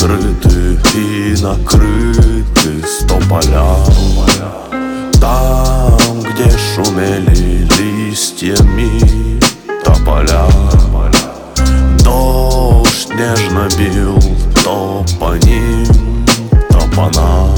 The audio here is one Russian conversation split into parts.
открыты и накрыты 100 поля. Там, где шумели листьями тополя, дождь нежно бил то по ним, то по нам.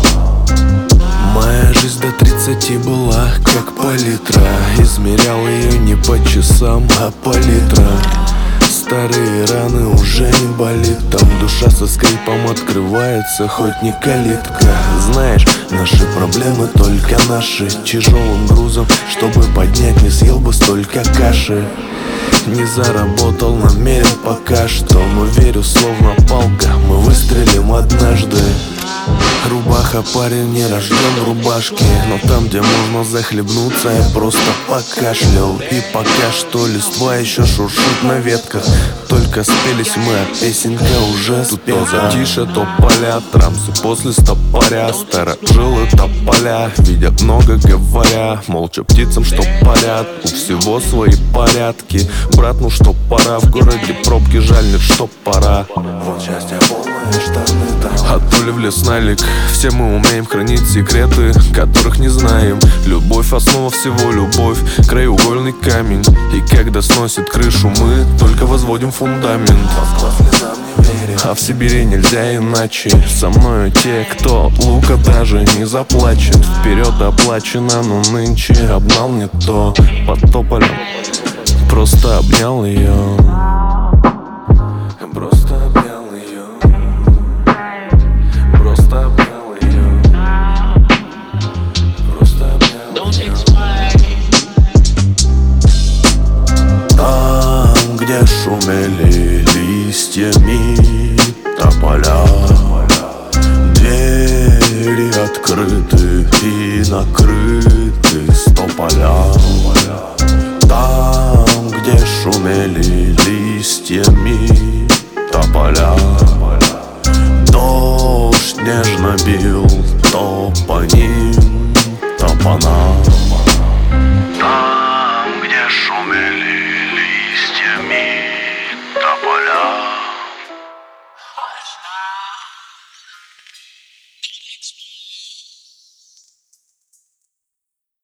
Моя жизнь до 30 была как палитра. Измерял ее не по часам, а по литрам. Старые раны уже не болит. Там душа со скрипом открывается, хоть не калитка. Знаешь, наши проблемы только наши. Тяжелым грузом, чтобы поднять, не съел бы столько каши. Не заработал намерен пока что, но верю, словно палка, мы выстрелим однажды. Рубаха, парень не рожден в рубашке, но там, где можно захлебнуться, я просто покашлял. И пока что листва еще шуршит на ветках. Только спелись мы, а песенка уже спета. То затише, то поля, трамсы после стопоря. Старожилы тополя видят много, говоря молча птицам, что парят. У всего свои порядки. Брат, ну что пора, в городе пробки, жаль, нет, что пора. Вот счастье полное, штаны там. А то ли в лес налик. Все мы умеем хранить секреты, которых не знаем. Любовь, основа всего любовь, краеугольный камень. И когда сносит крышу, мы только возводим фундамент. А в Сибири нельзя иначе. Со мною те, кто лука даже не заплачет. Вперед оплачено, но нынче обнал не то. Под тополем просто обнял ее.